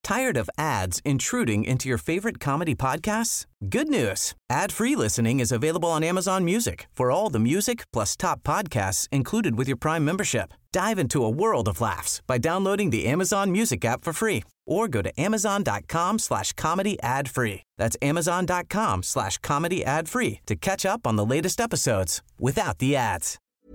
Tired of ads intruding into your favorite comedy podcasts? Good news. Ad-free listening is available on Amazon Music for all the music plus top podcasts included with your Prime membership. Dive into a world of laughs by downloading the Amazon Music app for free or go to amazon.com/comedy ad-free. That's amazon.com/comedy ad-free to catch up on the latest episodes without the ads.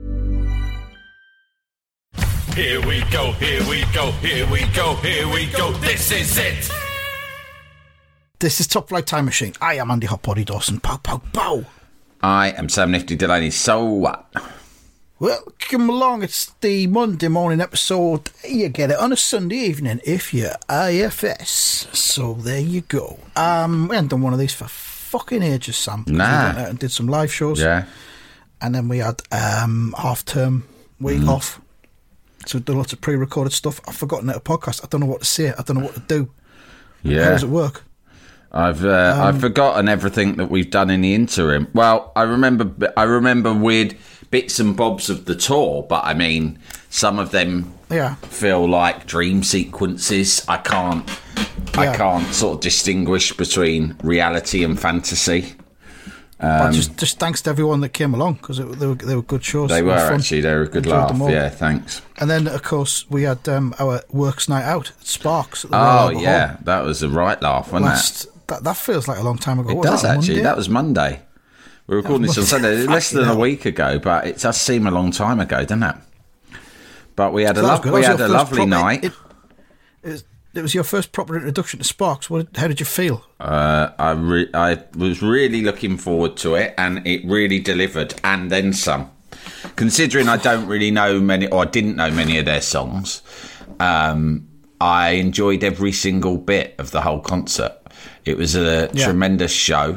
Here we go, here we go, here we go, here we go, this is it! This is Top Flight Time Machine. I am Andy Hot Body Dawson. Pow, pow, pow. I am Sam Nifty Delaney. So what? Welcome along. It's the Monday morning episode. You get it on a Sunday evening if you're IFS. So there you go. We hadn't done one of these for fucking ages, Sam. Nah. We went out and did some live shows. Yeah. And then we had half-term week off. So we've done lots of pre-recorded stuff. I've forgotten that a podcast. I don't know what to say. I don't know what to do. Yeah. How does it work? I've forgotten everything that we've done in the interim. Well, I remember weird bits and bobs of the tour, but I mean, some of them feel like dream sequences. I can't sort of distinguish between reality and fantasy. But just thanks to everyone that came along, because they were good shows. They were actually. They were a good laugh. Yeah, thanks. And then, of course, we had our Works Night Out at Sparks. At the Royal Albert Hall. That was a right laugh, wasn't it? That feels like a long time ago. It does, actually. That was Monday. We're recording this on Sunday. Less than a week ago, but it does seem a long time ago, doesn't it? But we had a lovely night. It was your first proper introduction to Sparks. How did you feel? I was really looking forward to it, and it really delivered, and then some. Considering I don't really know many, or I didn't know many of their songs, I enjoyed every single bit of the whole concert. It was a tremendous show.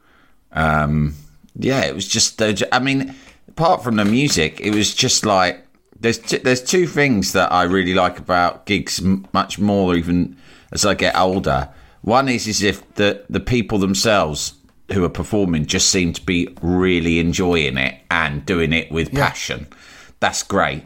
It was just. I mean, apart from the music, it was just like. There's two things that I really like about gigs much more even as I get older. One is if the people themselves who are performing just seem to be really enjoying it and doing it with passion. That's great.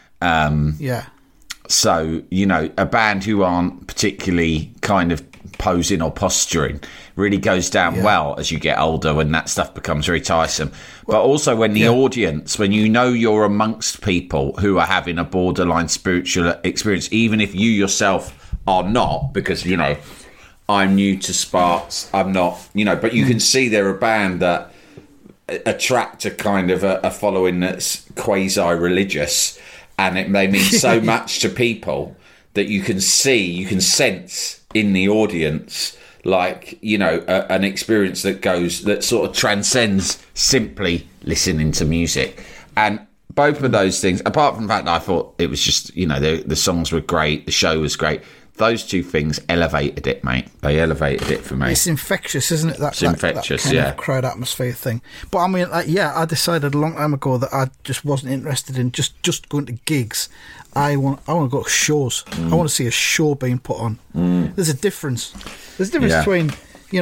So, a band who aren't particularly kind of posing or posturing really goes down well as you get older when that stuff becomes very tiresome. But also when the audience, when you're amongst people who are having a borderline spiritual experience, even if you yourself are not, because, I'm new to Sparks, I'm not, but you can see they're a band that attract a kind of a following that's quasi-religious, and they mean so much to people that you can sense in the audience, like, an experience that sort of transcends simply listening to music. And both of those things, apart from the fact that I thought it was just, the songs were great, the show was great, those two things elevated it, mate. They elevated it for me. It's infectious, isn't it? It's infectious, that kind of crowd atmosphere thing. But I mean, I decided a long time ago that I just wasn't interested in just going to gigs. I want to go to shows. I want to see a show being put on. There's a difference. There's a difference between,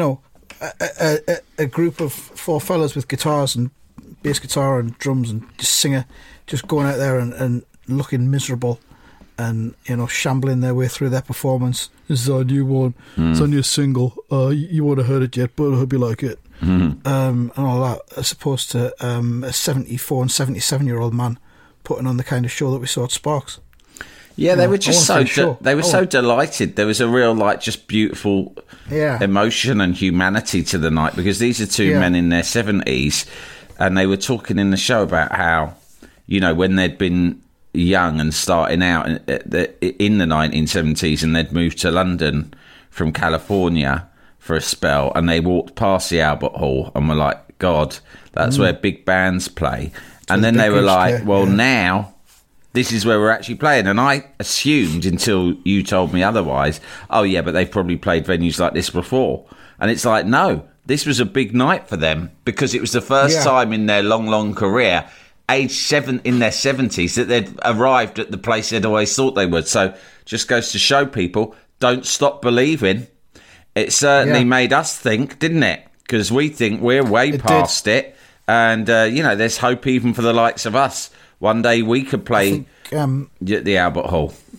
a group of four fellas with guitars and bass guitar and drums and just going out there and looking miserable and, shambling their way through their performance. This is our new one. It's our new single. You won't have heard it yet, but I hope you like it. And all that, as opposed to a 74 and 77-year-old man putting on the kind of show that we saw at Sparks. Yeah, they were just so delighted. There was a real, just beautiful emotion and humanity to the night, because these are two men in their 70s, and they were talking in the show about how, when they'd been young and starting out in the 1970s, and they'd moved to London from California for a spell, and they walked past the Albert Hall and were like, God, that's where big bands play. And then they were like, now this is where we're actually playing. And I assumed, until you told me otherwise, but they've probably played venues like this before. And it's like, no, this was a big night for them, because it was the first time in their long career, age 7 in their 70s, that they'd arrived at the place they'd always thought they would. So just goes to show people, don't stop believing. It certainly made us think, didn't it? Because we think we're way past it. And, there's hope even for the likes of us. One day we could play at the Albert Hall.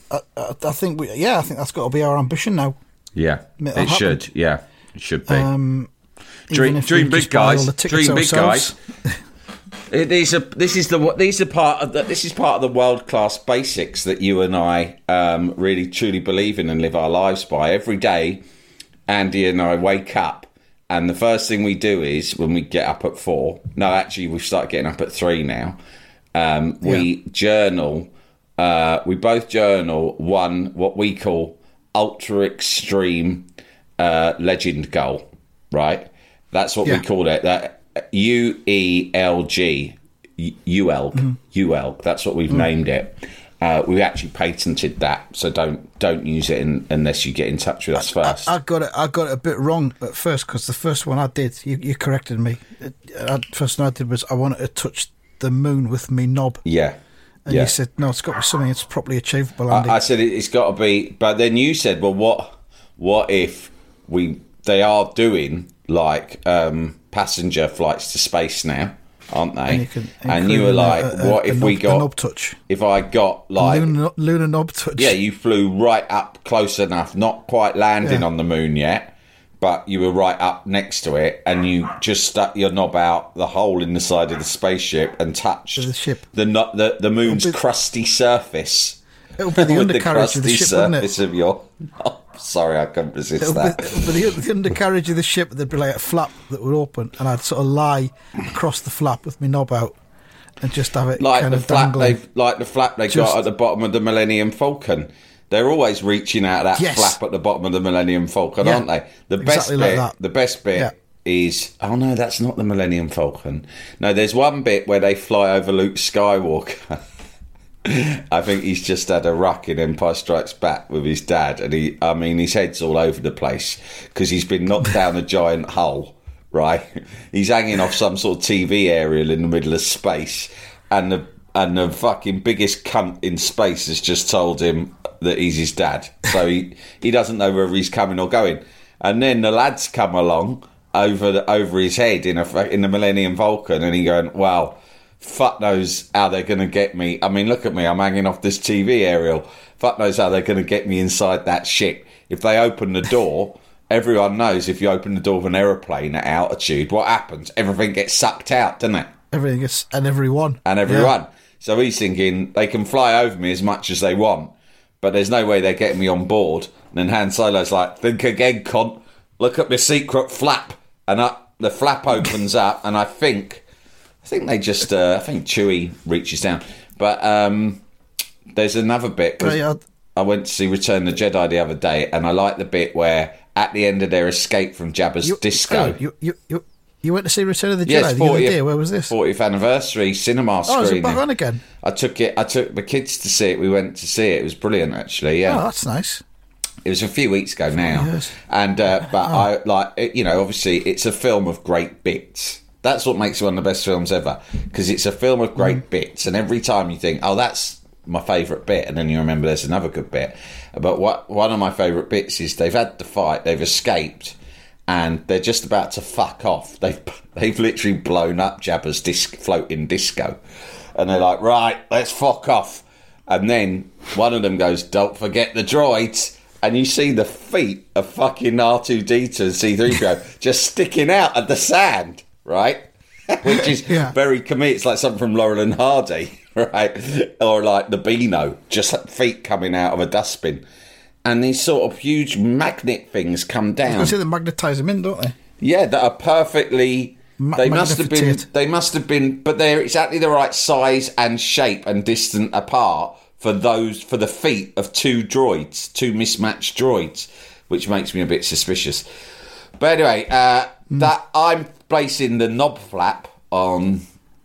I think I think that's got to be our ambition now. Yeah, it should. Yeah, it should be. Dream big, guys. Dream big, guys. This is part of the world class basics that you and I really truly believe in and live our lives by. Every day, Andy and I wake up, and the first thing we do is when we get up at 4. No, actually, we've started getting up at 3 now. We journal. We both journal what we call ultra extreme legend goal. Right, that's what we call it. That UELG, UL. That's what we've named it. We actually patented that, so don't use it unless you get in touch with us first. I got it a bit wrong at first, because the first one I did, you corrected me. The first one I did was I wanted to touch the moon with me knob. Yeah. And you said, no, it's got to be something that's properly achievable, Andy. I said it's got to be, but then you said, well, what if they are doing like passenger flights to space now, aren't they? And you were like, what if we got knob touch? If I got like lunar knob touch? Yeah, you flew right up close enough, not quite landing on the moon yet, but you were right up next to it, and you just stuck your knob out the hole in the side of the spaceship and touched the moon's crusty surface. It'll be the undercarriage of the ship, wouldn't it? Of your knob. Sorry, I couldn't resist that. But the undercarriage of the ship, there'd be like a flap that would open, and I'd sort of lie across the flap with my knob out and just have it like kind the of flap dangling. Like the flap they got at the bottom of the Millennium Falcon. They're always reaching out that flap at the bottom of the Millennium Falcon, aren't they? The best bit is... Oh, no, that's not the Millennium Falcon. No, there's one bit where they fly over Luke Skywalker. I think he's just had a ruck in Empire Strikes Back with his dad, and his head's all over the place because he's been knocked down a giant hole, right? He's hanging off some sort of TV aerial in the middle of space, and the fucking biggest cunt in space has just told him that he's his dad, so he doesn't know whether he's coming or going. And then the lads come along over his head in the Millennium Falcon, and he going, wow, fuck knows how they're going to get me. I mean, look at me, I'm hanging off this TV aerial. Fuck knows how they're going to get me inside that shit. If they open the door, everyone knows if you open the door of an aeroplane at altitude, what happens? Everything gets sucked out, doesn't it? Everything gets, and everyone. Yeah. So he's thinking, they can fly over me as much as they want, but there's no way they're getting me on board. And then Han Solo's like, think again, cunt. Look at my secret flap. And the flap opens up, and I think they just... I think Chewie reaches down. But there's another bit. I went to see Return of the Jedi the other day, and I like the bit where, at the end of their escape from Jabba's disco... You went to see Return of the Jedi the other day. Where was this? 40th anniversary cinema screening. Oh, is it back on again? I took the kids to see it. We went to see it. It was brilliant, actually. Yeah. Oh, that's nice. It was a few weeks ago now. Yes. And I like, obviously it's a film of great bits. That's what makes it one of the best films ever, because it's a film of great bits, and every time you think, oh, that's my favourite bit, and then you remember there's another good bit. But one of my favourite bits is they've had the fight, they've escaped, and they're just about to fuck off. They've literally blown up Jabba's floating disco, and they're like, right, let's fuck off. And then one of them goes, don't forget the droids. And you see the feet of fucking R2-D2 and C-3PO just sticking out of the sand, right? Which is very comedic. It's like something from Laurel and Hardy, right? Or like the Beano, just feet coming out of a dustbin. And these sort of huge magnet things come down. I see they magnetise them in, don't they? Yeah, that are perfectly... They must have been, but they're exactly the right size and shape and distant apart for the feet of two mismatched droids, which makes me a bit suspicious. But anyway, that I'm placing the knob flap on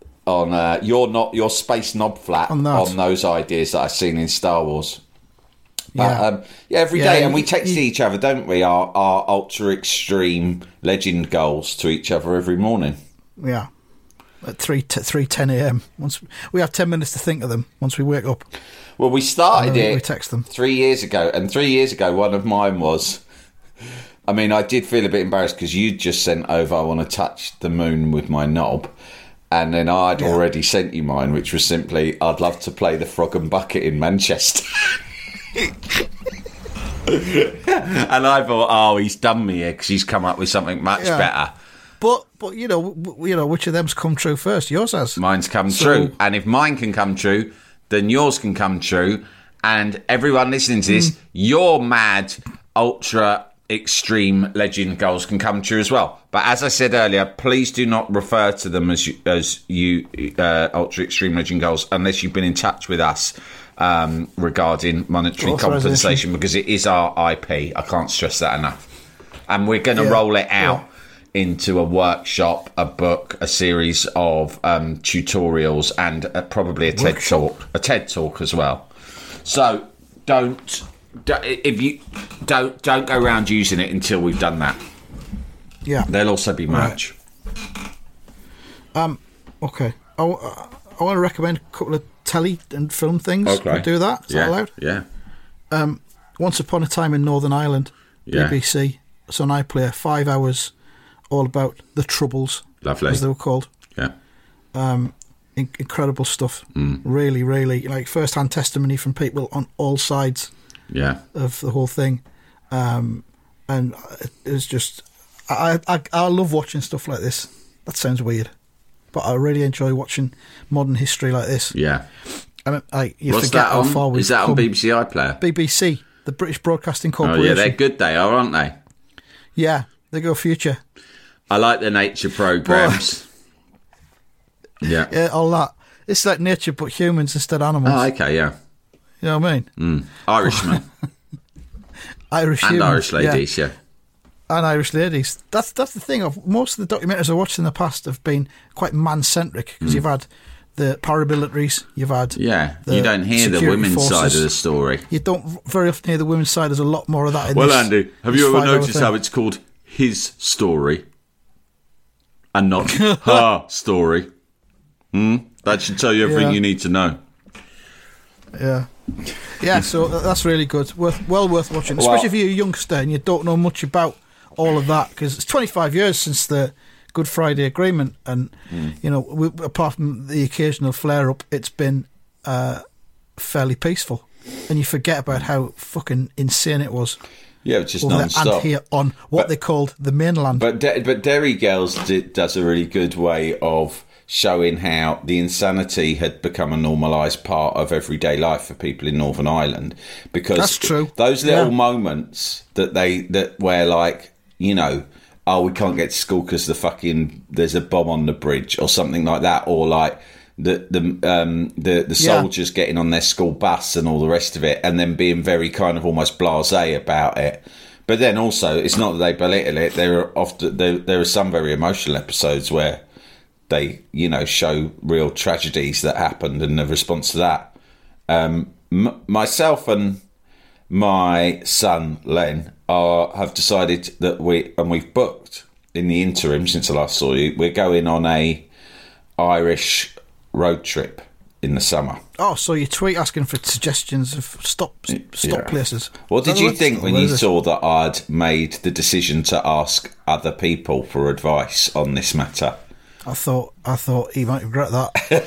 your space knob flap on those ideas that I've seen in Star Wars. But every day, and we text each other, don't we? Our ultra extreme legend goals to each other every morning. Yeah, at 3:10 a.m. Once we have 10 minutes to think of them once we wake up. Well, we started it. We text them 3 years ago, and 3 years ago, one of mine was. I mean, I did feel a bit embarrassed because you'd just sent over, I want to touch the moon with my knob. And then I'd already sent you mine, which was simply, I'd love to play the Frog and Bucket in Manchester. And I thought, oh, he's done me here because he's come up with something much better. But you know, which of them's come true first? Yours has. Mine's come true, and if mine can come true, then yours can come true. And everyone listening to this, your mad, ultra extreme legend goals can come true as well. But as I said earlier, please do not refer to them as ultra extreme legend goals unless you've been in touch with us regarding monetary compensation, because it is our IP. I can't stress that enough. And we're going to roll it out into a workshop, a book, a series of tutorials, and probably a TED Talk as well. So don't go around using it until we've done that. Yeah, there'll also be merch. Okay. I want to recommend a couple of telly and film things. Okay. We'll do that. Is that allowed? Yeah. Once Upon a Time in Northern Ireland, BBC. It's on iPlayer. 5 hours, all about the Troubles. Lovely. As they were called. Yeah. Incredible stuff. Really, really, like first-hand testimony from people on all sides. Yeah. Of the whole thing, and it's just I love watching stuff like this. That sounds weird, but I really enjoy watching modern history like this. Yeah. And what's that on? Is that on BBC iPlayer? BBC, the British Broadcasting Corporation. Oh yeah, they're good. They are, aren't they? Yeah, they go future. I like the nature programmes. Yeah, all that. It's like nature, but humans instead of animals. Oh, okay, yeah. You know what I mean? Irishmen. Irish and humans, Irish ladies, yeah. And Irish ladies. That's the thing. Most of the documentaries I watched in the past have been quite man-centric, because you've had the paramilitaries, you've had... Yeah, you don't hear the women's forces. side of the story. You don't very often hear the women's side. There's a lot more of that in this. Well, Andy, have you ever noticed how it's called his story and not her story? That should tell you everything you need to know. Yeah, so that's really good. Well worth watching, especially if you're a youngster and you don't know much about all of that, because it's 25 years since the Good Friday Agreement, and you know, apart from the occasional flare-up, it's been fairly peaceful, and you forget about how fucking insane it was. Yeah, it's just non-stop. And here on what they called the mainland. But Derry Girls does a really good way of showing how the insanity had become a normalised part of everyday life for people in Northern Ireland. Because that's true. Those little moments that where, like, you know, oh, we can't get to school because there's a bomb on the bridge or something like that, or like the soldiers getting on their school bus and all the rest of it, and then being very kind of almost blasé about it. But then also, it's not that they belittle it. There are some very emotional episodes where they, you know, show real tragedies that happened and the response to that. Myself and my son Len have decided that we've booked in the interim since I last saw you. We're going on a Irish road trip in the summer. Oh, so you tweet asking for suggestions of stop places. What did you think when you saw that I'd made the decision to ask other people for advice on this matter? I thought he might regret that.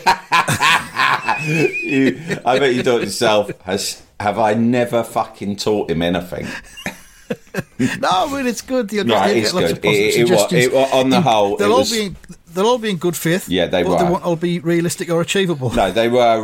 I bet you thought yourself, have I never fucking taught him anything? No, I mean, it's good. It's good. On the whole, they'll all be in good faith. Yeah, they were. They won't all be realistic or achievable. No, they were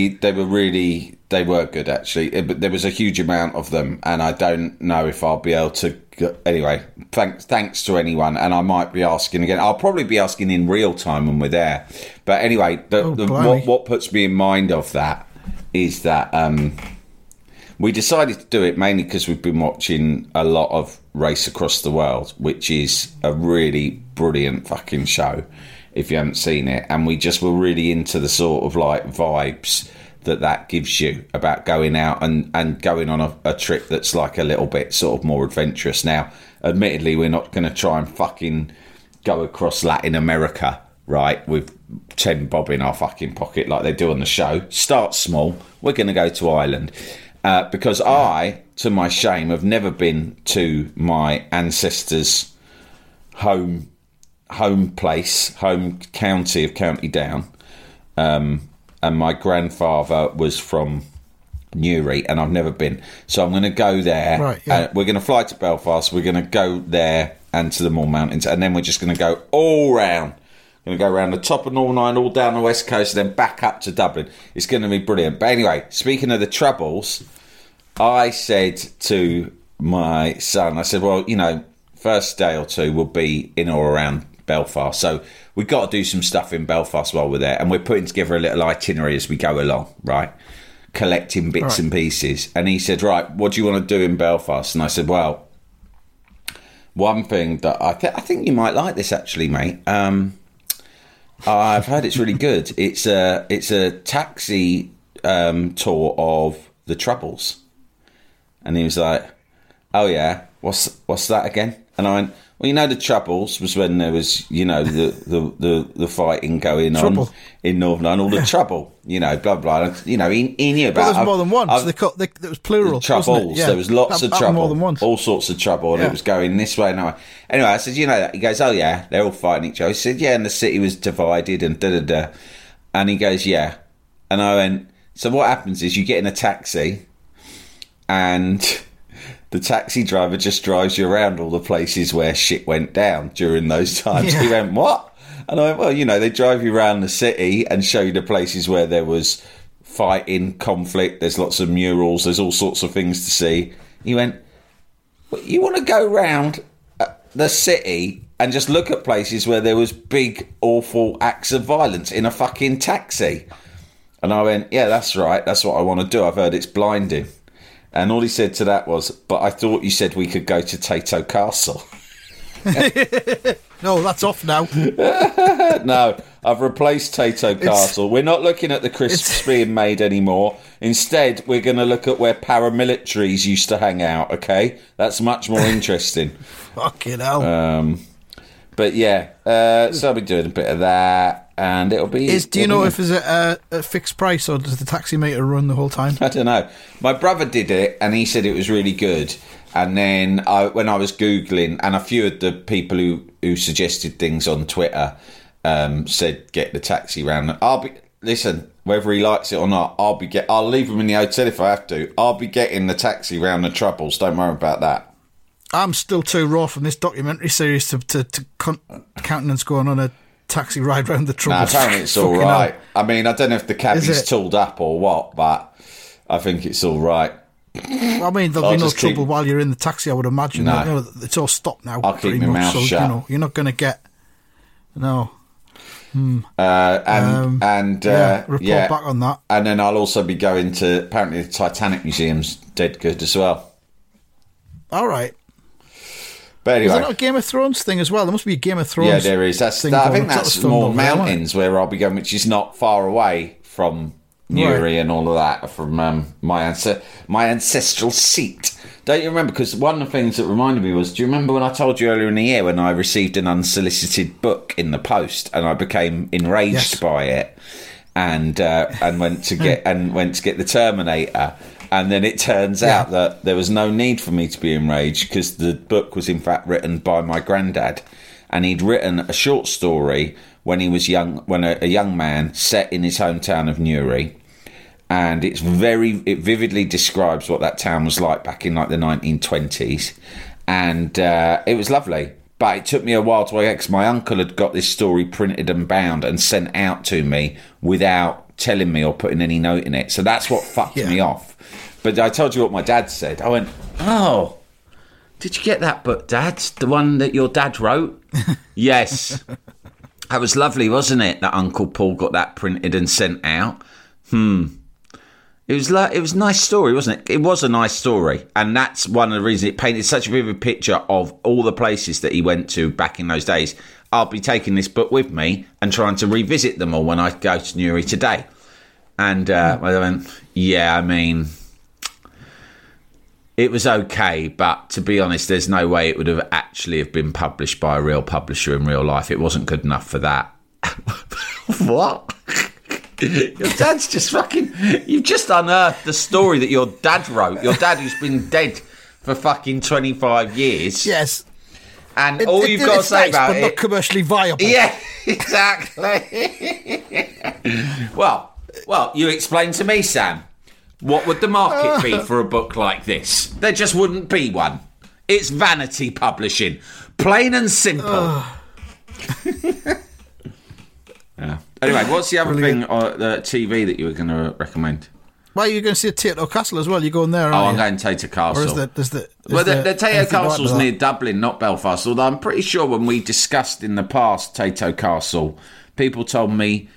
good, actually. But there was a huge amount of them, and I don't know if I'll be able to. Anyway, thanks to anyone, and I might be asking again. I'll probably be asking in real time when we're there. But anyway, what puts me in mind of that is that we decided to do it mainly because we've been watching a lot of Race Across the World, which is a really brilliant fucking show if you haven't seen it, and we just were really into the sort of like vibes that gives you about going out and going on a trip that's like a little bit sort of more adventurous. Now, admittedly, we're not going to try and fucking go across Latin America, right, with 10 bob in our fucking pocket like they do on the show. Start small. We're going to go to Ireland. Because I, to my shame, have never been to my ancestors' home place, home county of County Down. And my grandfather was from Newry, and I've never been. So I'm going to go there. Right, yeah. We're going to fly to Belfast. We're going to go there and to the Moor Mountains, and then we're just going to go all round. We're going to go around the top of Northern Ireland, all down the west coast, and then back up to Dublin. It's going to be brilliant. But anyway, speaking of the Troubles, I said to my son, I said, well, you know, first day or two will be in or around Belfast. So we've got to do some stuff in Belfast while we're there. And we're putting together a little itinerary as we go along, right? Collecting bits and pieces. And he said, right, what do you want to do in Belfast? And I said, well, one thing that I think you might like this actually, mate. I've heard it's really good. It's a taxi tour of the Troubles. And he was like, oh yeah, what's that again? And I went, well, you know, the Troubles was when there was, you know, the fighting going on in Northern Ireland, all the trouble, you know, blah blah. You know, he knew about. Well, there's more than one. So there was plural. Troubles. Yeah. There was lots of trouble, more than once. All sorts of trouble, and it was going this way and that way. Anyway, I said, you know that. He goes, oh yeah, they're all fighting each other. He said, yeah, and the city was divided and da da da. And he goes, yeah. And I went, so what happens is you get in a taxi, and the taxi driver just drives you around all the places where shit went down during those times. Yeah. He went, what? And I went, well, you know, they drive you around the city and show you the places where there was fighting, conflict, there's lots of murals, there's all sorts of things to see. He went, well, you want to go round the city and just look at places where there was big, awful acts of violence in a fucking taxi? And I went, yeah, that's right, that's what I want to do. I've heard it's blinding. And all he said to that was, but I thought you said we could go to Tayto Castle. No, that's off now. No, I've replaced Tayto Castle. We're not looking at the crisps being made anymore. Instead, we're going to look at where paramilitaries used to hang out, okay? That's much more interesting. Fucking hell. But yeah, so I'll be doing a bit of that. And it'll be. Do you know if it's a fixed price, or does the taxi meter run the whole time? I don't know. My brother did it, and he said it was really good. And then when I was Googling, and a few of the people who suggested things on Twitter said get the taxi round. Listen, whether he likes it or not, I'll leave him in the hotel if I have to. I'll be getting the taxi round the Troubles. Don't worry about that. I'm still too raw from this documentary series to countenance going on a taxi ride round the Troubles. No, apparently it's all right. I mean, I don't know if the cabbie's tooled up or what, but I think it's all right. I mean, there'll be no trouble while you're in the taxi, I would imagine. No. You know, it's all stopped now. I'll keep my mouth shut. You know, you're not going to get... No. Report back on that. And then I'll also be going to... Apparently the Titanic Museum's dead good as well. All right. But anyway, is there not a Game of Thrones thing as well? There must be a Game of Thrones. Yeah, there is. I think that's more mountains where I'll be going, which is not far away from Newry and all of that, from my ancestral seat. Don't you remember? Because one of the things that reminded me was, do you remember when I told you earlier in the year when I received an unsolicited book in the post and I became enraged by it and went to get the Terminator? And then it turns out that there was no need for me to be enraged because the book was in fact written by my granddad, and he'd written a short story when he was young, when a young man, set in his hometown of Newry, and it vividly describes what that town was like back in like the 1920s, and it was lovely. But it took me a while to get, because my uncle had got this story printed and bound and sent out to me without telling me or putting any note in it. So that's what fucked me off. But I told you what my dad said. I went, oh, did you get that book, Dad? The one that your dad wrote? Yes. That was lovely, wasn't it? That Uncle Paul got that printed and sent out. It was a nice story, wasn't it? It was a nice story. And that's one of the reasons it painted such a vivid picture of all the places that he went to back in those days. I'll be taking this book with me and trying to revisit them all when I go to Newry today. And I went, yeah, I mean... It was okay, but to be honest, there's no way it would have actually have been published by a real publisher in real life. It wasn't good enough for that. What? Your dad's just fucking... You've just unearthed the story that your dad wrote. Your dad who's been dead for fucking 25 years. Yes. And all you've got to say about but it... not commercially viable. Yeah, exactly. Well, you explain to me, Sam. What would the market be for a book like this? There just wouldn't be one. It's vanity publishing. Plain and simple. Yeah. Anyway, what's the other thing on the TV that you were going to recommend? Well, you're going to see Tayto Castle as well. You're going there, aren't you? I'm going Tayto Castle. Or is the Tayto Castle's near Dublin, not Belfast. Although I'm pretty sure when we discussed in the past Tayto Castle, people told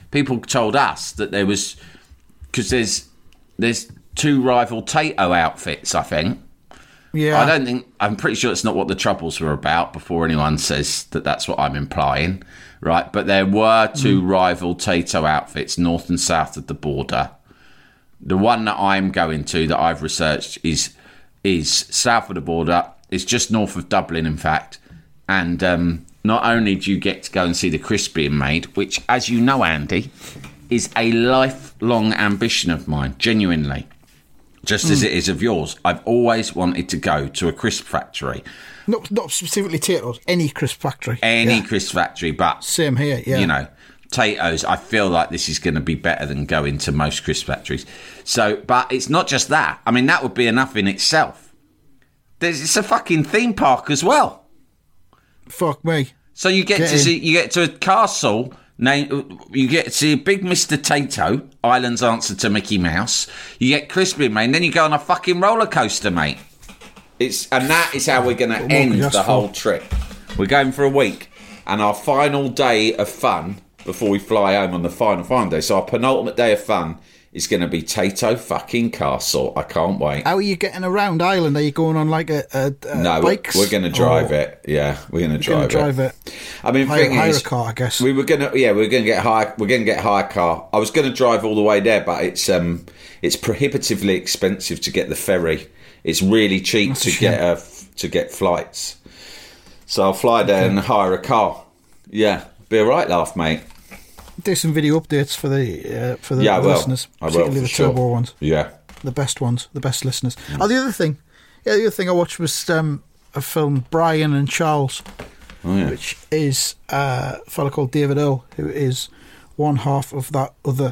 us that there was, because there's two rival Tayto outfits, I think. Yeah. I'm pretty sure it's not what the Troubles were about before anyone says that that's what I'm implying, right? But there were two rival Tayto outfits, north and south of the border. The one that I'm going to, that I've researched, is south of the border. It's just north of Dublin, in fact. And not only do you get to go and see the crisp being made, which, as you know, Andy, is a lifelong ambition of mine, genuinely, just as it is of yours. I've always wanted to go to a crisp factory. Not specifically Tayto's, any crisp factory. Any crisp factory, but... Same here, yeah. You know, Tayto's, I feel like this is going to be better than going to most crisp factories. So, but it's not just that. I mean, that would be enough in itself. It's a fucking theme park as well. Fuck me. So you get to a castle, you get to see Big Mr. Tayto, Ireland's answer to Mickey Mouse. You get crispy, mate, and then you go on a fucking roller coaster, mate. And that is how we're going to end the whole trip. We're going for a week, and our final day of fun before we fly home on the final day. So our penultimate day of fun is going to be Tayto fucking Castle. I can't wait. How are you getting around Ireland? Are you going on like a no, bikes? We're going to drive it. Yeah, we're going to drive it. I mean, hire a car, I guess. We're going to get hire. We're going to get a hire car. I was going to drive all the way there, but it's prohibitively expensive to get the ferry. It's really cheap to get flights. So I'll fly there and hire a car. Yeah, be a right laugh, mate. Do some video updates for the listeners, particularly the turbo ones. Yeah, the best ones, the best listeners. The other thing I watched was a film, Brian and Charles, which is a fella called David Earl, who is one half of that other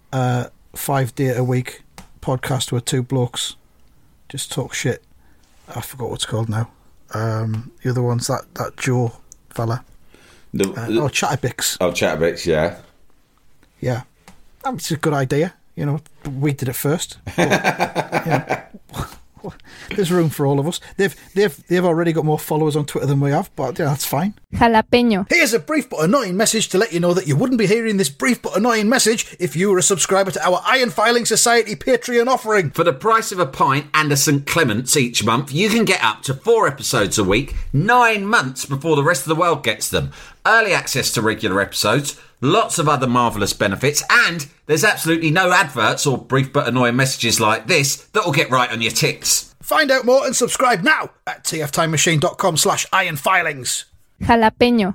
5 Day a Week podcast where two blokes just talk shit. I forgot what it's called now. The other one's that Joe fella. Chatterbix. Oh, Chatterbix, yeah. Yeah. It's a good idea. You know, we did it first. But, there's room for all of us. They've already got more followers on Twitter than we have, but that's fine. Jalapeño. Here's a brief but annoying message to let you know that you wouldn't be hearing this brief but annoying message if you were a subscriber to our Iron Filing Society Patreon offering. For the price of a pint and a St. Clement's each month, you can get up to 4 episodes a week, 9 months before the rest of the world gets them. Early access to regular episodes, lots of other marvellous benefits, and there's absolutely no adverts or brief but annoying messages like this that'll get right on your tits. Find out more and subscribe now at tftimemachine.com/ironfilings. Jalapeño.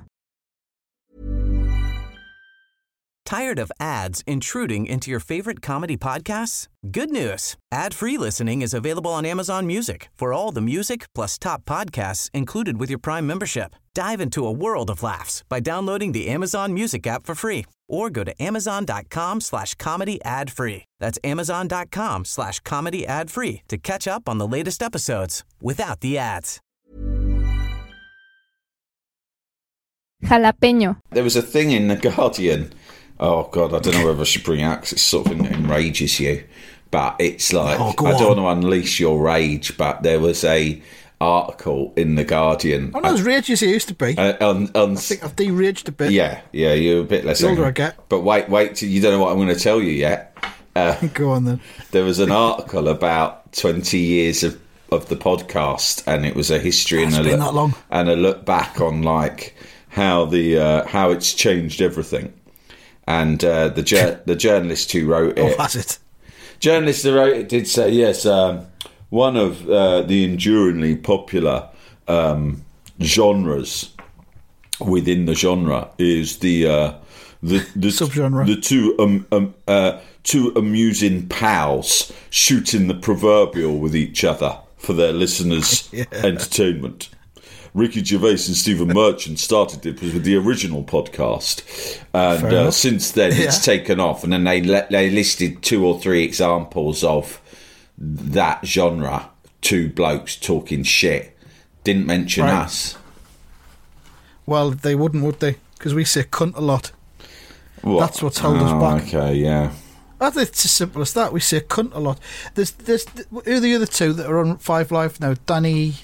Tired of ads intruding into your favorite comedy podcasts? Good news. Ad-free listening is available on Amazon Music for all the music plus top podcasts included with your Prime membership. Dive into a world of laughs by downloading the Amazon Music app for free or go to amazon.com/comedy ad-free. That's amazon.com/comedy ad-free to catch up on the latest episodes without the ads. Jalapeño. There was a thing in The Guardian. Oh, God, I don't know whether I should bring it out because it sort of enrages you. But it's like, I don't want to unleash your rage, but there was a article in The Guardian. I'm not as ragey as I used to be. I think I've deraged a bit. Yeah, you're a bit less the older I get. But wait till you don't know what I'm going to tell you yet. Go on then. There was an article about 20 years of the podcast, and it was a history and a look back on like how it's changed everything. And the journalist who wrote it... Oh, has it? Journalist who wrote it did say, yes, one of the enduringly popular genres within the genre is the subgenre. The two amusing pals shooting the proverbial with each other for their listeners' entertainment. Ricky Gervais and Stephen Merchant started it was with the original podcast, and since then it's taken off. And then they listed 2 or 3 examples of that genre, 2 blokes talking shit. Didn't mention us. Well, they wouldn't, would they? Because we say cunt a lot. What? That's what's held us back. Okay, yeah. It's as simple as that. We say cunt a lot. There's who are the other 2 that are on 5 Live now? Danny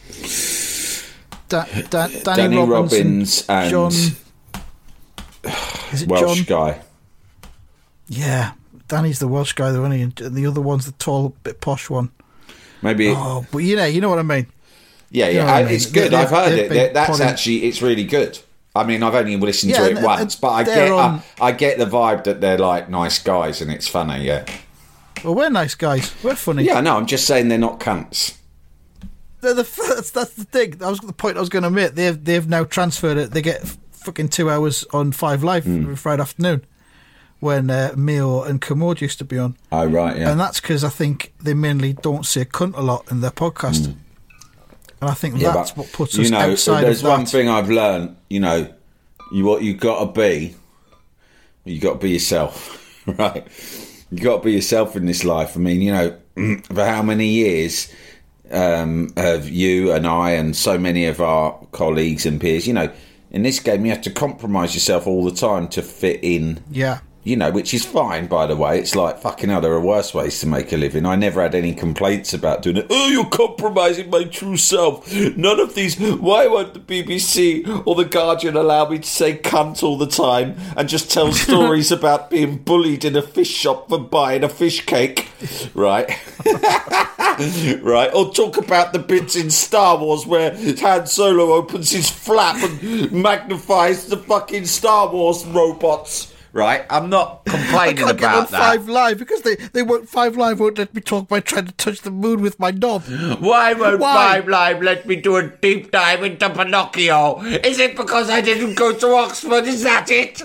Robbins and John. Is it Welsh John? guy? Yeah, Danny's the Welsh guy, though, isn't he? And the other one's the tall, bit posh one. Maybe. Oh, but you know what I mean. Yeah. It's good. I've heard it. That's actually, it's really good. I mean, I've only listened to it once, but I get the vibe that they're like nice guys and it's funny, yeah. Well, we're nice guys. We're funny. Yeah, no, I'm just saying they're not cunts. That's the thing. That was the point I was going to make. They've now transferred it. They get fucking 2 hours on 5 Live every Friday afternoon when Mio and Commode used to be on. Oh, right, yeah. And that's because I think they mainly don't say cunt a lot in their podcast. And I think that's what puts us outside there's of that. One thing I've learned, what you got to be yourself, right? You got to be yourself in this life. I mean, for how many years have you and I and so many of our colleagues and peers, in this game you have to compromise yourself all the time to fit in. Yeah. Which is fine, by the way. It's like, fucking hell, there are worse ways to make a living. I never had any complaints about doing it. Oh, you're compromising my true self. None of these. Why won't the BBC or the Guardian allow me to say cunt all the time and just tell stories about being bullied in a fish shop for buying a fish cake? Right? Right? Or talk about the bits in Star Wars where Han Solo opens his flap and magnifies the fucking Star Wars robots. Right, I'm not complaining about that. 5 Live because they won't. 5 Live won't let me talk by trying to touch the moon with my knob. Why won't 5 Live let me do a deep dive into Pinocchio? Is it because I didn't go to Oxford? Is that it?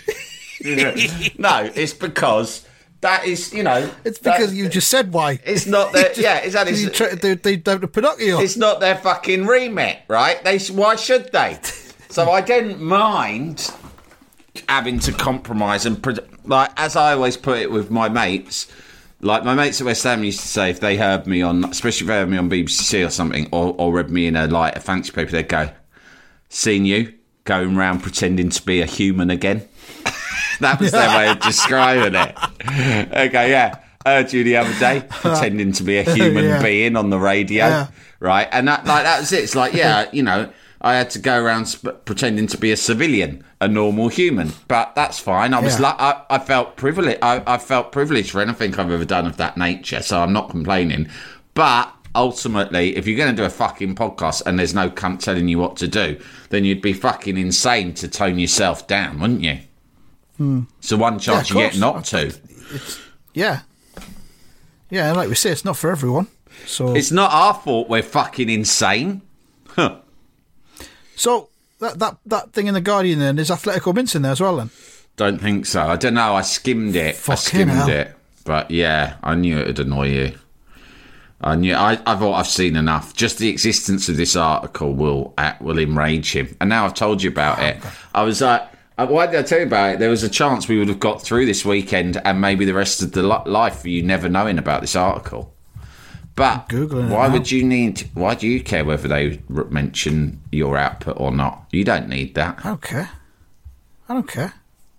No, it's because that is, It's because you just said why. It's not their. Exactly. You try to do Pinocchio. It's not their fucking remit, right? Why should they? So I didn't mind having to compromise and as I always put it with my mates, like my mates at West Ham used to say, if they heard me on, especially if they heard me on BBC or something, or read me in a fancy paper, they'd go, "Seen you going round pretending to be a human again." That was their way of describing it. Okay, yeah, heard you the other day pretending to be a human being on the radio, right? And that was it. It's like, I had to go around pretending to be a civilian, a normal human, but that's fine. I was I felt privileged. I felt privileged for anything I've ever done of that nature, so I'm not complaining. But ultimately, if you're going to do a fucking podcast and there's no cunt telling you what to do, then you'd be fucking insane to tone yourself down, wouldn't you? So one chance you get not to. Yeah, like we say, it's not for everyone. So it's not our fault we're fucking insane. Huh. So that thing in the Guardian then, is Atletico Mints in there as well then? Don't think so. I don't know. I skimmed it. But yeah, I knew it would annoy you. I thought I've seen enough. Just the existence of this article will enrage him. And now I've told you about it. God. I was like, why did I tell you about it? There was a chance we would have got through this weekend and maybe the rest of the life for you never knowing about this article. But why do you care whether they mention your output or not? You don't need that. I don't care.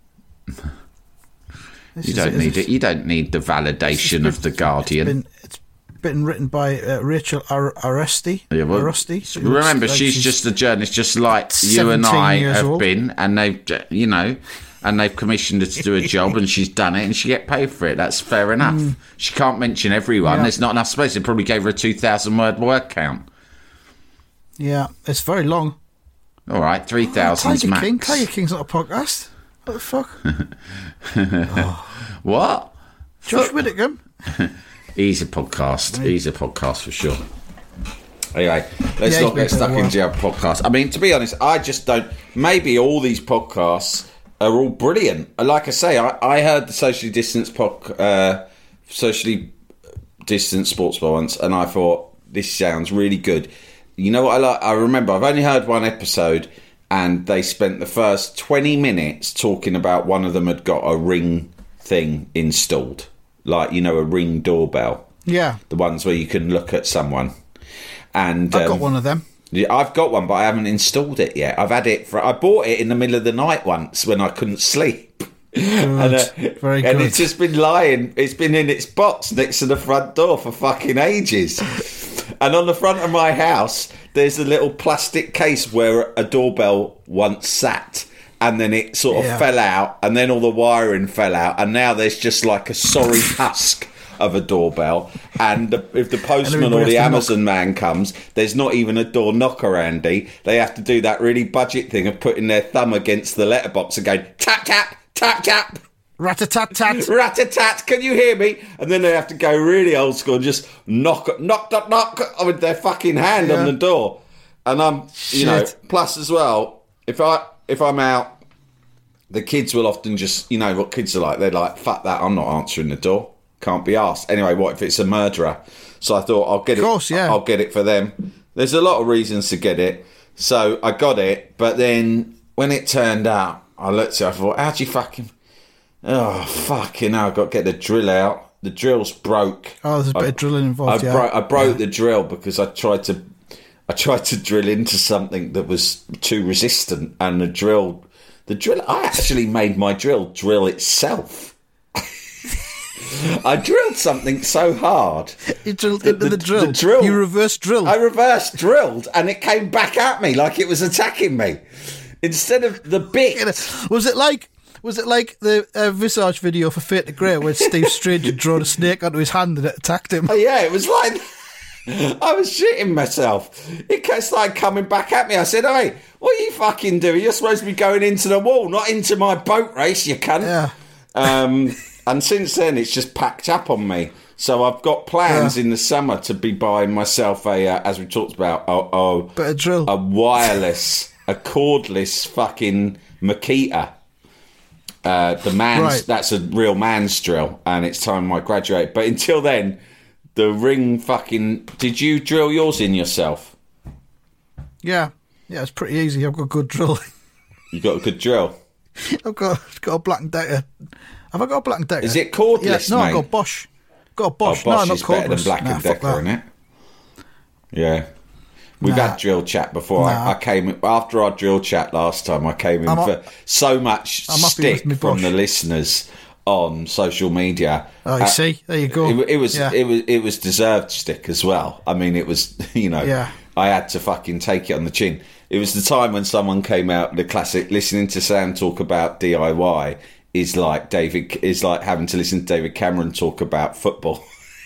You don't need it. You don't need the validation of the Guardian. It's been written by Rachel Aresti. Yeah, well, Aresti. Remember, she's just a journalist, just like you and I have been, and they've commissioned her to do a job, and she's done it, and she get paid for it. That's fair enough. She can't mention everyone. There's not enough space. They probably gave her a 2,000 word count. Yeah, it's very long. All right, 3,000 max. Tiger King's not a podcast. What the fuck? What? Josh Whittingham? He's a podcast. He's a podcast for sure. Anyway, let's not get stuck into our podcast. I mean, to be honest, I just don't. Maybe all these podcasts are all brilliant. Like I say, I heard the socially distanced sports bar once, and I thought this sounds really good. You know what I like? I remember, I've only heard one episode, and they spent the first 20 minutes talking about one of them had got a Ring thing installed. Like, you know, a Ring doorbell. Yeah. The ones where you can look at someone. And I've got one of them. Yeah, I've got one, but I haven't installed it yet. I've had it I bought it in the middle of the night once when I couldn't sleep. Good. Very good. And it's just been lying. It's been in its box next to the front door for fucking ages. And on the front of my house, there's a little plastic case where a doorbell once sat, and then it sort of fell out, and then all the wiring fell out, and now there's just like a sorry husk of a doorbell. And if the postman or the Amazon man comes, there's not even a door knocker, Andy. They have to do that really budget thing of putting their thumb against the letterbox and going, tap, tap, tap, tap. Rat-a-tat-tat. Rat-a-tat, can you hear me? And then they have to go really old school and just knock with their fucking hand on the door. And I'm, you know, plus as well, if I'm out, the kids will often just, you know what kids are like, they're like, fuck that, I'm not answering the door. Can't be asked. Anyway, what if it's a murderer? So I thought I'll get I'll get it for them. There's a lot of reasons to get it. So I got it, but then when it turned out, I looked at it, I thought, how'd you fucking... Oh, fucking hell, I've got to get the drill out. The drill's broke. Oh, there's a bit of drilling involved, I broke the drill because I tried to drill into something that was too resistant, and the drill, I actually made my drill itself. I drilled something so hard. You drilled into the drill. You reverse drilled. I reverse drilled, and it came back at me like it was attacking me. Instead of the bit. Was it like the Visage video for Fate to Grey where Steve Strange had drawn a snake onto his hand and it attacked him? Oh, yeah, it was like... I was shitting myself. It started coming back at me. I said, hey, what are you fucking doing? You're supposed to be going into the wall, not into my boat race, you cunt. Yeah. And since then, it's just packed up on me. So I've got plans in the summer to be buying myself as we talked about, bit of drill. A wireless, a cordless fucking Makita. That's a real man's drill, and it's time I graduate. But until then, the Ring fucking... Did you drill yours in yourself? Yeah, it's pretty easy. I've got a good drill. You got a good drill? I've got a Black & Decker. Have I got a Black & Decker? Is it cordless, no, mate? I've got Bosch. Got a Bosch. Bosch no, is not better cordless. than Black & Decker, isn't it? Yeah. We've had drill chat before. I came after our drill chat last time. I came in for so much stick from the listeners on social media. Oh, you see, there you go. It was deserved stick as well. I mean, it was I had to fucking take it on the chin. It was the time when someone came out the classic. Listening to Sam talk about DIY is like having to listen to David Cameron talk about football.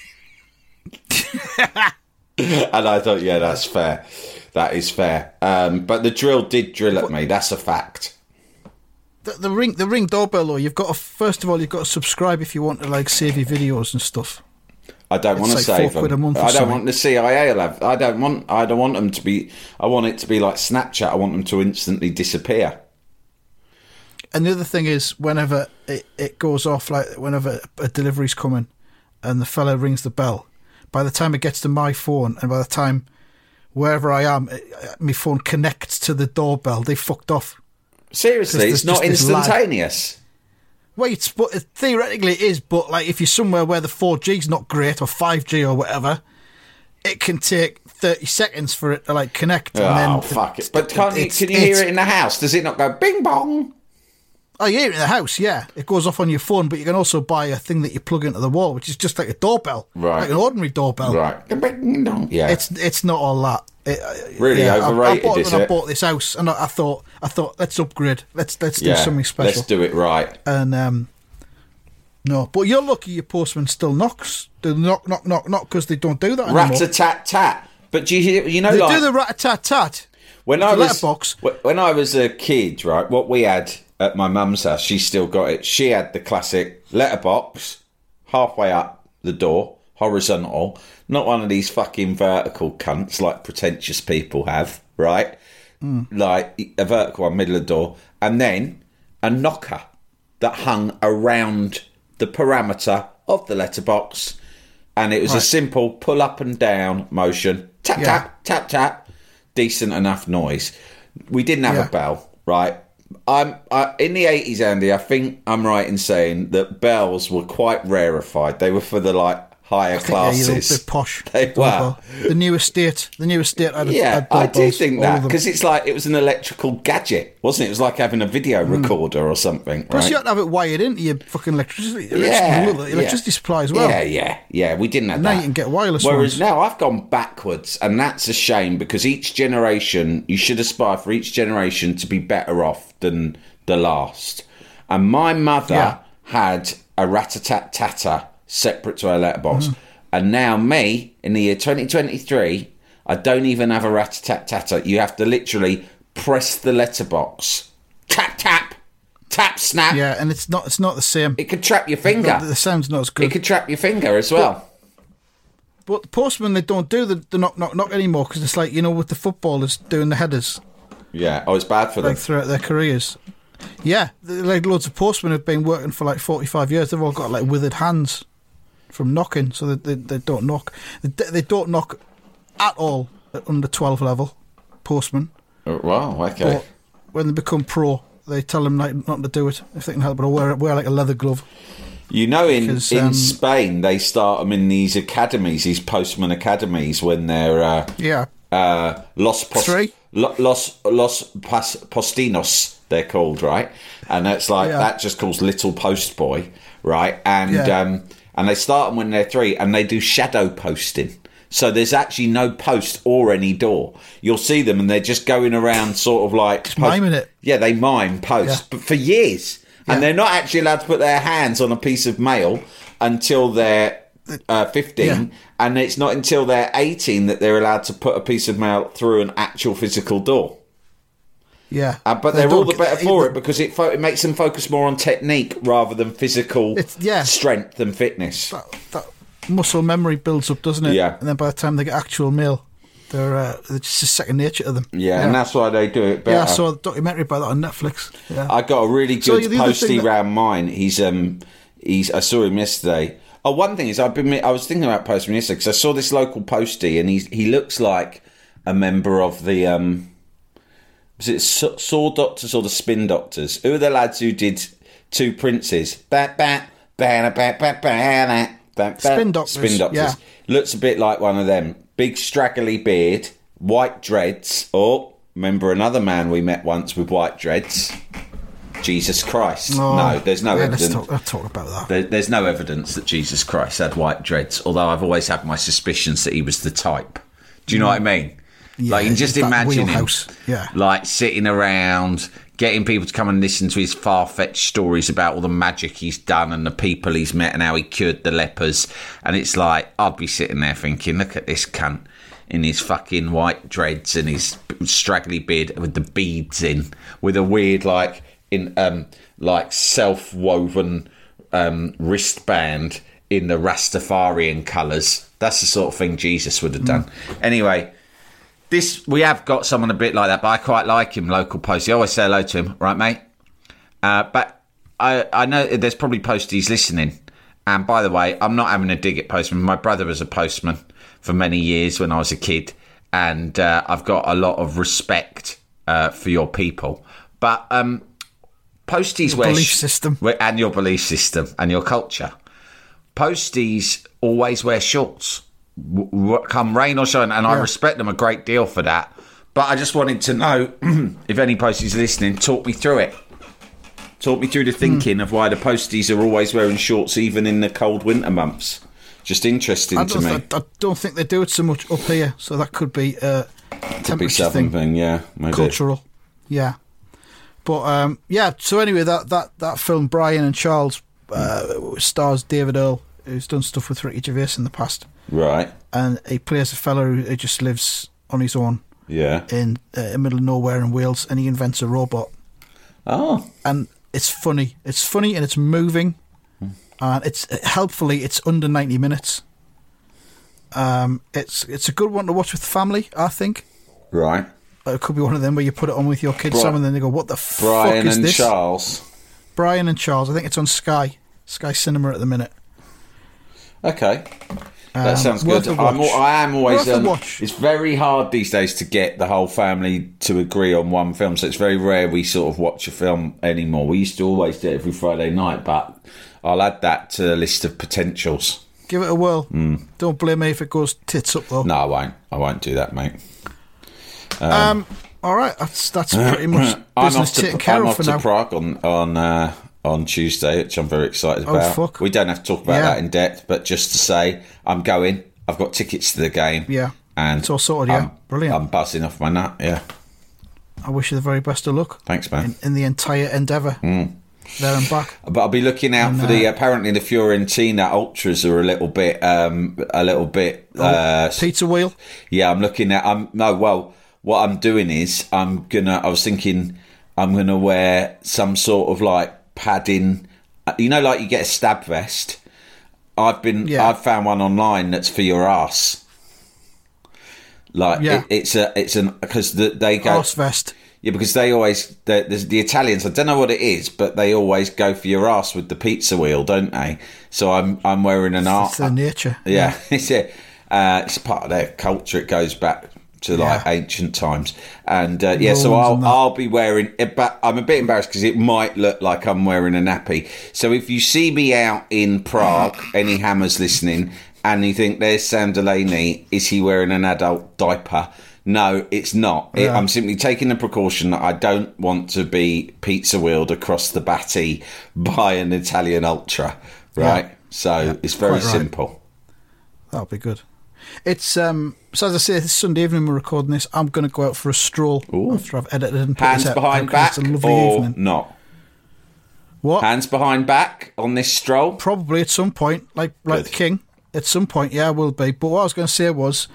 And I thought, yeah, that's fair. That is fair. But the drill did drill at me. That's a fact. The ring doorbell, though, you've got to, first of all, you've got to subscribe if you want to save your videos and stuff. I don't want to save them. I don't want the CIA to have. I don't want them to be. I want it to be like Snapchat. I want them to instantly disappear. And the other thing is, whenever it goes off, like whenever a delivery's coming, and the fella rings the bell. By the time it gets to my phone, and by the time wherever I am, my phone connects to the doorbell, they fucked off. Seriously, it's not instantaneous. Well, theoretically it is, but if you're somewhere where the 4G's not great, or 5G or whatever, it can take 30 seconds for it to connect. And fuck it! But can you hear it in the house? Does it not go bing bong? Oh, you hear it in the house, yeah. It goes off on your phone, but you can also buy a thing that you plug into the wall, which is just like a doorbell. Right. Like an ordinary doorbell. Right. Yeah. It's not all that. Really overrated, is it? I bought this house, and I thought, let's upgrade. Let's do something special. Let's do it right. And, no. But you're lucky your postman still knocks. They knock, because they don't do that anymore. Rat-a-tat-tat. But do you know, they do the rat-a-tat-tat. When I was a kid, right, what we had... At my mum's house, she still got it. She had the classic letterbox halfway up the door, horizontal, not one of these fucking vertical cunts like pretentious people have, right? Like a vertical one, middle of the door, and then a knocker that hung around the parameter of the letterbox, and it was a simple pull up and down motion, tap, tap, tap, tap. decent enough noise. We didn't have a bell, right? In the 80s, Andy, I think I'm right in saying that bells were quite rarefied. They were for the higher classes. Yeah, a bit posh. They were. The new estate had I do think that, because it's it was an electrical gadget, wasn't it? It was like having a video recorder or something. Plus, right? you had to have it wired into your fucking electricity supply as well. Yeah. We didn't have that. Now you can get wireless Whereas ones. now I've gone backwards, and that's a shame, because each generation, you should aspire for each generation to be better off than the last. And my mother had a rat-a-tat-tatter separate to her letterbox. And now me, in the year 2023, I don't even have a rat-a-tat-tatter. You have to literally press the letterbox. Tap, tap, tap, snap. Yeah, and it's not the same. It could trap your finger. The sound's not as good. It could trap your finger as well. But the postmen, they don't do the knock, knock, knock anymore, because it's with the footballers doing the headers. Yeah, it's bad for them. Throughout their careers. Yeah, loads of postmen have been working for 45 years. They've all got withered hands from knocking, so they don't knock. They don't knock at all at under 12 level, postmen. Oh, wow, okay. But when they become pro, they tell them not to do it if they can help it, or wear a leather glove. In Spain, they start them in these academies, these postman academies, when they're Los Postinos, they're called, right? And that's that just calls little post boy, right? And and they start them when they're 3, and they do shadow posting. So there's actually no post or any door. You'll see them, and they're just going around sort of miming it. Yeah, they mime post, but for years. Yeah. And they're not actually allowed to put their hands on a piece of mail until they're 15, and it's not until they're 18 that they're allowed to put a piece of mail through an actual physical door. Yeah, but they're all the better for it, because it makes them focus more on technique rather than physical strength and fitness. That muscle memory builds up, doesn't it? Yeah. And then by the time they get actual mail, they're just a second nature to them. Yeah, and that's why they do it better. Yeah, I saw a documentary about that on Netflix. Yeah. I got a really good postie round mine. He's I saw him yesterday. Oh, one thing is I was thinking about postman yesterday, because I saw this local postie, and he looks like a member of the was it Saw Doctors or the Spin Doctors? Who are the lads who did Two Princes? Spin Doctors. Yeah. Looks a bit like one of them. Big straggly beard, white dreads. Oh, remember another man we met once with white dreads? Jesus Christ. No, there's no evidence. Let's talk about that. There's no evidence that Jesus Christ had white dreads, although I've always had my suspicions that he was the type. Do you know what I mean? Yeah, you can just imagine him, sitting around, getting people to come and listen to his far-fetched stories about all the magic he's done and the people he's met and how he cured the lepers. And it's I'd be sitting there thinking, look at this cunt in his fucking white dreads and his straggly beard with the beads in, with a weird self-woven wristband in the Rastafarian colours. That's the sort of thing Jesus would have done. Anyway. We have got someone a bit like that, but I quite like him, local postie. I always say hello to him, right, mate? But I know there's probably posties listening. And by the way, I'm not having a dig at postmen. My brother was a postman for many years when I was a kid, and I've got a lot of respect for your people. But posties your belief system and your belief system and your culture. Posties always wear shorts. Come rain or shine, and I respect them a great deal for that. But I just wanted to know if any posties listening, talk me through it. Talk me through the thinking of why the posties are always wearing shorts even in the cold winter months. Just interesting to me. I don't think they do it so much up here, so that could be a temperature thing. Yeah, maybe. Cultural. Yeah. But so anyway, that film Brian and Charles stars David Earl, who's done stuff with Ricky Gervais in the past. Right. And he plays a fella who just lives on his own. Yeah. In the middle of nowhere in Wales, and he invents a robot. Oh. And it's funny. It's funny and it's moving. And it's under 90 minutes. It's a good one to watch with the family, I think. Right. It could be one of them where you put it on with your kids, and then they go, "What the fuck is this?" Brian and Charles. I think it's on Sky Cinema at the minute. Okay. That sounds good. I am always. It's very hard these days to get the whole family to agree on one film, so it's very rare we sort of watch a film anymore. We used to always do it every Friday night, but I'll add that to the list of potentials. Give it a whirl. Don't blame me if it goes tits up, though. No, I won't. I won't do that, mate. All right, that's pretty much business taken care of for now. I'm off to Prague on Tuesday, which I'm very excited about. Fuck. We don't have to talk about that in depth, but just to say, I'm going. I've got tickets to the game. Yeah. And it's all sorted, yeah. Brilliant. I'm buzzing off my nut, yeah. I wish you the very best of luck. Thanks, man. In the entire endeavour. There and back. But I'll be looking out for apparently the Fiorentina Ultras are a little bit pizza wheel? Yeah, I'm looking at, what I'm doing is I was thinking I'm going to wear some sort of like padding, like you get a stab vest. I've found one online that's for your arse. Like because they go arse vest. Yeah, because they always the Italians. I don't know what it is, but they always go for your arse with the pizza wheel, don't they? So I'm wearing an arse. It's their nature. Yeah. It's a part of their culture. It goes back to like ancient times, and so I'll be wearing it, but I'm a bit embarrassed because it might look like I'm wearing a nappy. So if you see me out in Prague, any Hammers listening, and you think there's Sam Delaney, is he wearing an adult diaper? No, it's not. I'm simply taking the precaution that I don't want to be pizza wheeled across the Batty by an Italian ultra, right? So it's very simple. That'll be good. It's so as I say, this Sunday evening we're recording this. I'm going to go out for a stroll after I've edited and put hands this out. Behind back, or not? What? Hands behind back on this stroll? Probably at some point, like the King. At some point, I will be. But what I was going to say was,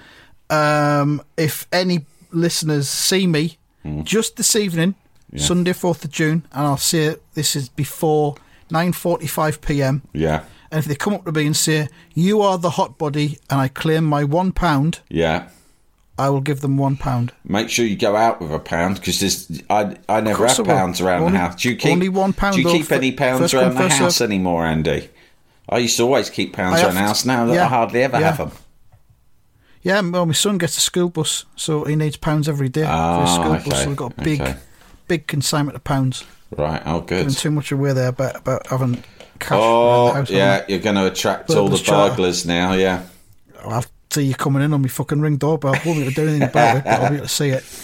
if any listeners see me just this evening, Sunday 4th of June, and I'll say this is before 9:45 p.m. Yeah. And if they come up to me and say, "You are the hot body," and I claim my £1, I will give them £1. Make sure you go out with £1 because I never have pounds around the house. Do you keep only £1? Do you keep any pounds around the house anymore, Andy? I used to always keep pounds around the house. Now that I hardly ever have them. Yeah, well, my son gets a school bus, so he needs pounds every day for his school bus. So we've got a big consignment of pounds. Right, good. Giving too much away there about having cash around the house. Yeah, you're going to attract all the burglars now, yeah. I'll see you coming in on my fucking Ring doorbell. I won't be able to do anything about it, but I'll be able to see it.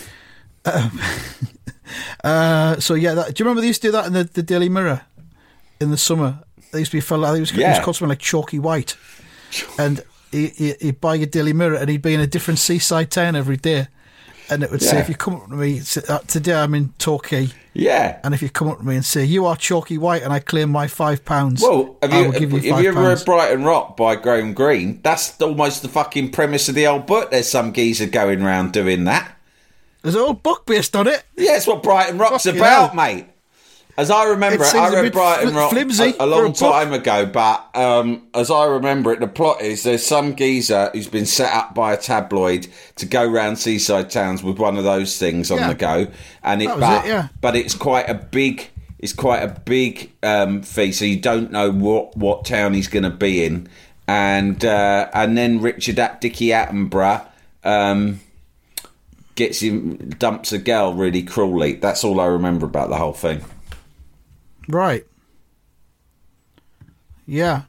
So, do you remember they used to do that in the Daily Mirror in the summer? There used to be a fella, he was called something like Chalky White. And he'd buy your Daily Mirror and he'd be in a different seaside town every day. And it would say, if you come up to me, today I'm in Torquay. Yeah. And if you come up to me and say, "You are Chalky White," and I claim my £5, well, I will give you £5. Have you ever read Brighton Rock by Graham Greene? That's almost the fucking premise of the old book. There's some geezer going around doing that. There's an old book based on it. Yeah, it's what Brighton Rock's about, mate. As I remember it, I read Brighton Rock a long time ago, but as I remember it, the plot is there's some geezer who's been set up by a tabloid to go round seaside towns with one of those things on the go, and but it's quite a big fee, so you don't know what town he's going to be in, and then Richard Dickie Attenborough dumps a girl really cruelly. That's all I remember about the whole thing. Right. Yeah.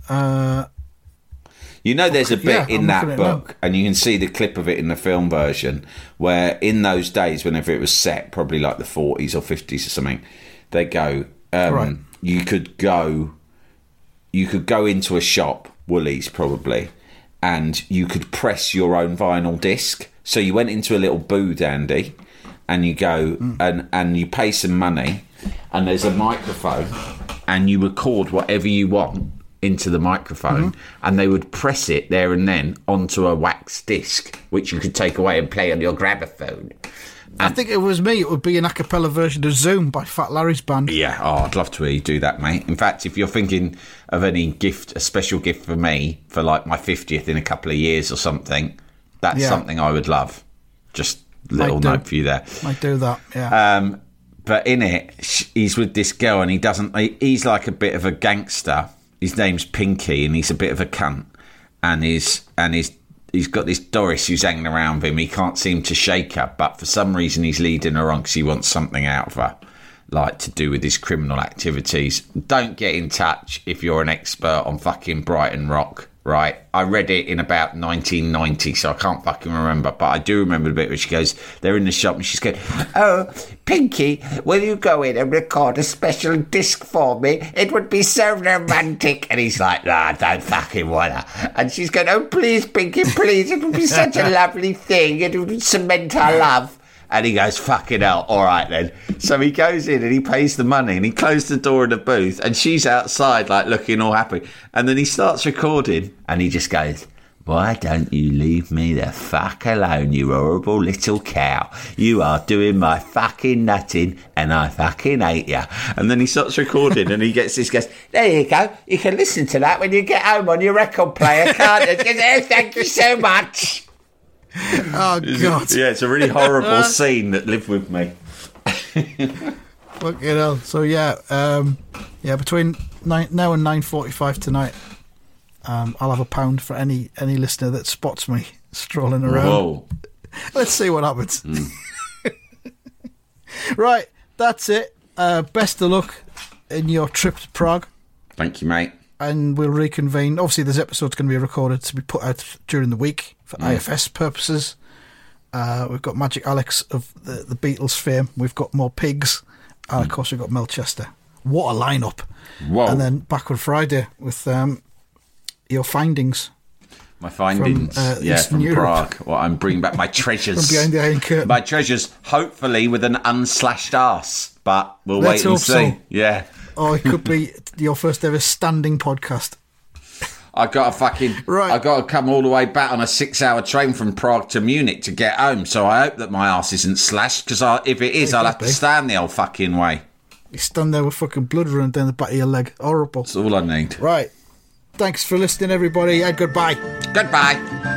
There's a bit in that book, and you can see the clip of it in the film version, where in those days, whenever it was set, probably like the 40s or 50s or something, they go, you could go into a shop, Woolies probably, and you could press your own vinyl disc. So you went into a little booth, Andy, and you go and you pay some money, and there's a microphone, and you record whatever you want into the microphone, and they would press it there and then onto a wax disc, which you could take away and play on your gramophone. I think it was me. It would be an a cappella version of Zoom by Fat Larry's band. Yeah, I'd love to hear you do that, mate. In fact, if you're thinking of any gift, a special gift for me for like my 50th in a couple of years or something, that's something I would love. Just a little note for you there. Might do that, yeah. But in it, he's with this girl, and he's like a bit of a gangster. His name's Pinky, and he's a bit of a cunt. and he's got this Doris who's hanging around him. He can't seem to shake her, but for some reason he's leading her on because he wants something out of her, like to do with his criminal activities. Don't get in touch if you're an expert on fucking Brighton Rock, right? I read it in about 1990, so I can't fucking remember, but I do remember the bit where she goes, they're in the shop and she's going, "Oh, Pinky, will you go in and record a special disc for me? It would be so romantic." And he's like, "Nah, don't fucking wanna." And she's going, "Oh, please, Pinky, please, it would be such a lovely thing. It would cement our love." And he goes, "Fucking hell, all right then." So he goes in and he pays the money and he closed the door of the booth and she's outside like looking all happy. And then he starts recording and he just goes, "Why don't you leave me the fuck alone, you horrible little cow? You are doing my fucking nutting and I fucking hate you." And then he starts recording and he gets this, goes, "There you go. You can listen to that when you get home on your record player, can't you?" Goes, "Oh, thank you so much." Oh, God. Yeah, it's a really horrible scene that lived with me. Fucking hell. So, between now and 9:45 tonight, I'll have £1 for any listener that spots me strolling around. Whoa. Let's see what happens. Right, that's it. Best of luck in your trip to Prague. Thank you, mate. And we'll reconvene. Obviously, this episode's going to be recorded to be put out during the week for IFS purposes. We've got Magic Alex of the Beatles fame. We've got more pigs. And, of course, we've got Melchester. What a lineup. Whoa. And then back on Friday with your findings. My findings, from Prague. Well, I'm bringing back my treasures. From behind the Iron Curtain. My treasures, hopefully with an unslashed arse. But we'll wait and see. So. Yeah. Oh, it could be your first ever standing podcast. I got to come all the way back on a 6-hour train from Prague to Munich to get home. So I hope that my arse isn't slashed, because if it is, I'll have to stand the old fucking way. You stand there with fucking blood running down the back of your leg. Horrible. That's all I need. Right. Thanks for listening, everybody, and goodbye. Goodbye.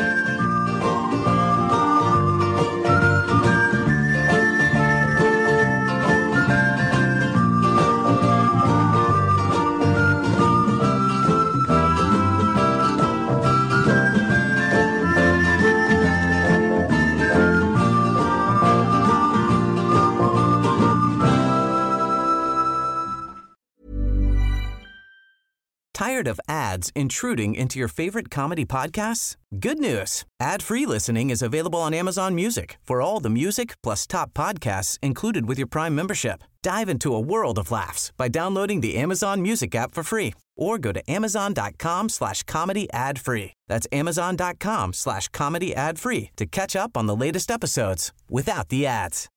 Tired of ads intruding into your favorite comedy podcasts? Good news. Ad-free listening is available on Amazon Music for all the music plus top podcasts included with your Prime membership. Dive into a world of laughs by downloading the Amazon Music app for free or go to amazon.com/comedy ad-free. That's amazon.com/comedy ad-free to catch up on the latest episodes without the ads.